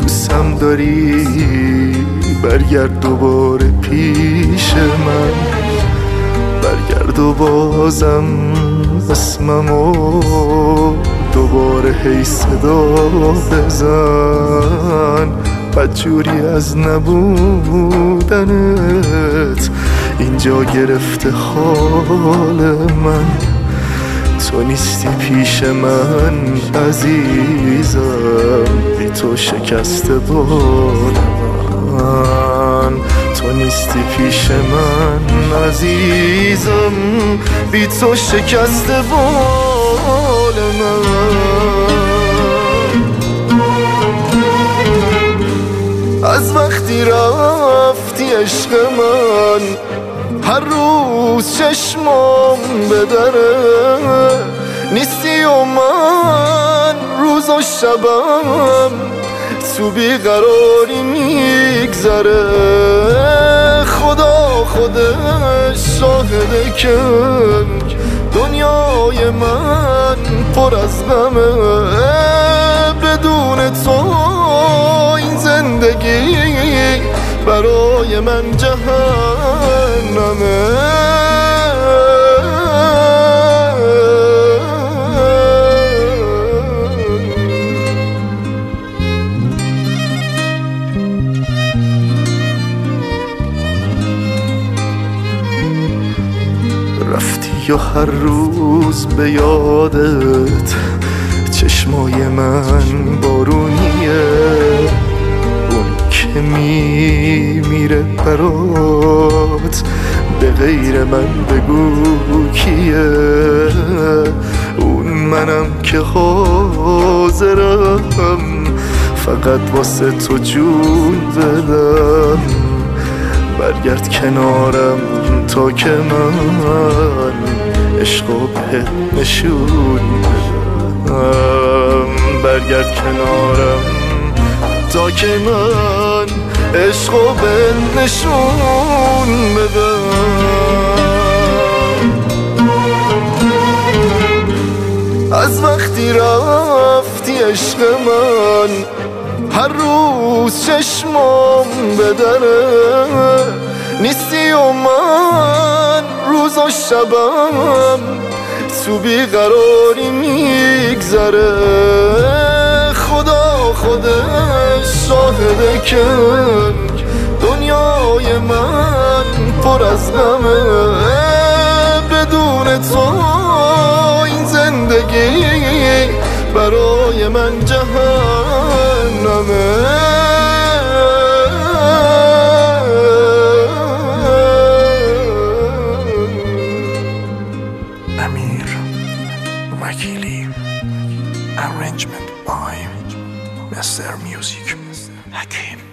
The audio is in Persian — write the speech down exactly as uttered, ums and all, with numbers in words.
دوستم داری برگرد دوباره پیش من، برگرد و بازم اسممو دوباره هی صدا بزن. بدجوری از نبودنت اینجا گرفته حال من. تو نیستی پیش من عزیزم، بی تو شکسته بال من. تو نیستی پیش من عزیزم، بی تو شکسته بال من. از وقتی رفتی عشق من هر روز چشمام به دره، نیستی و من روز و شبم تو بیقراری میگذره. خدا خودش شاهده که دنیای من پر از غمه. بدون تو این زندگی برای من جهنمه. رفتی و هر روز به یادت چشمای من بارونیه. اون که میمیره برات به غیر من بگو کیه. اون منم که حاضرم فقط واسه تو جون بدم. برگرد کنارم تا که من عشقو بهت نشون بدم. برگرد کنارم تا که من عشقو بهت نشون بدم. از وقتی رفتی عشق من هر روز چشمام به دره، نیستی و من روز و شبم تو بیقراری میگذره. خدا خودش شاهده که دنیای من پر از غمه. بدون تو این زندگی برای من جهنمه. Amir Vakili, arrangement by Mister Music Hakim.